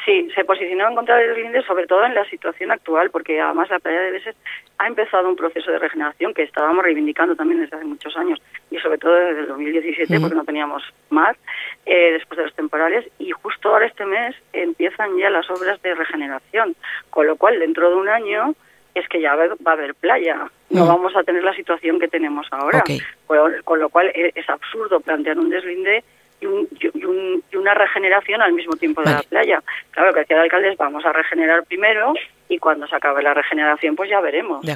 Sí, se posicionó en contra del deslinde, sobre todo en la situación actual, porque además la playa de Beses ha empezado un proceso de regeneración que estábamos reivindicando también desde hace muchos años, y sobre todo desde el 2017, porque no teníamos mar, después de los temporales, y justo ahora este mes empiezan ya las obras de regeneración, con lo cual dentro de un año es que ya va a haber playa, no vamos a tener la situación que tenemos ahora, con lo cual es absurdo plantear un deslinde y una regeneración al mismo tiempo de la playa. Claro, lo que decía el alcalde es vamos a regenerar primero y cuando se acabe la regeneración pues ya veremos.